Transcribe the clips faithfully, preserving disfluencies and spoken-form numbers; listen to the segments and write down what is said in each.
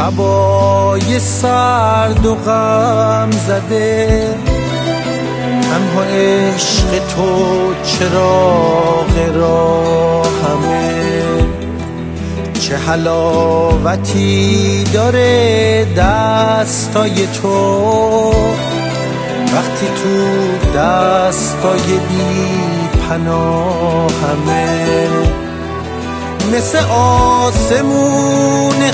شبای سرد و غم زده، تنها عشق تو چراغ راهمه. چه حلاوتی داره دستای تو، وقتی تو دستای بی پناهمه. مثل آسمون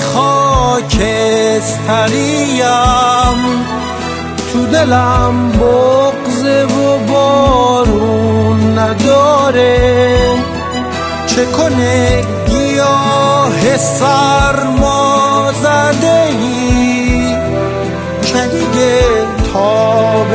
خاکستریم، تو دلم بغضه و بارون نداره. چه کنه گیاه سرما زده‌ای که دیگه تاب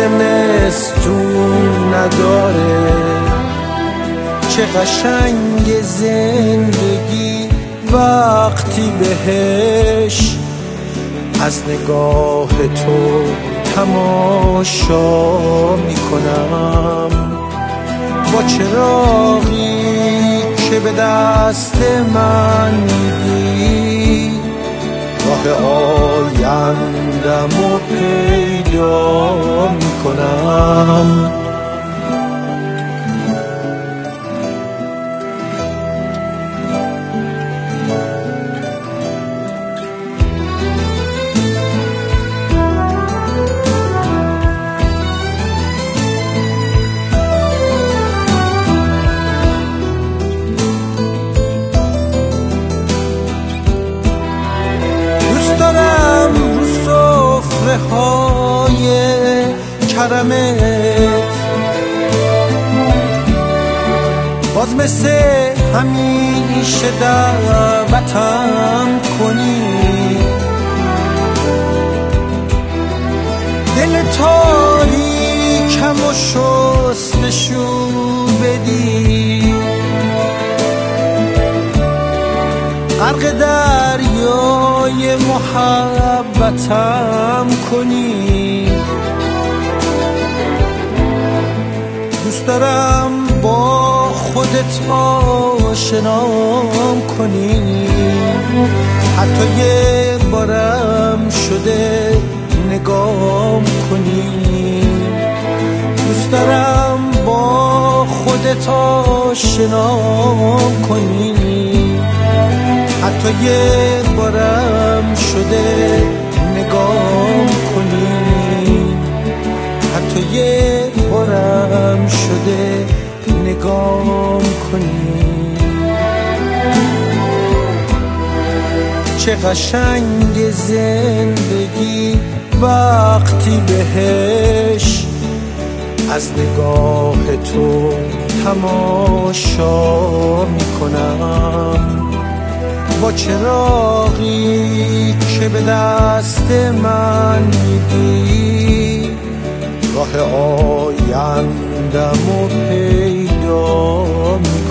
زمستون نداره. چه قشنگ زندگی وقتی بهش از نگاه تو تماشا میکنم. با چراغی که به دست من میدی، راه آیندم رو پیدا میکنم. های کرمت باز مثل همیشه دعوتم کنی، دل تاریکم و شستشو بدی، غرق دریای محبتم کنی. دوست دارم با خودت آشنام کنی، حتی یه بارم شده نگام کنی. دوست دارم با خودت آشنام کنی، حتی یه بارم شده نگام کنی، حتی یه بارم شده نگام کنی. چه قشنگ زندگی وقتی بهش از نگاه تو تماشا میکنم. با چراغی که به دست من میدی، راه آیندم رو پیدا میکنم.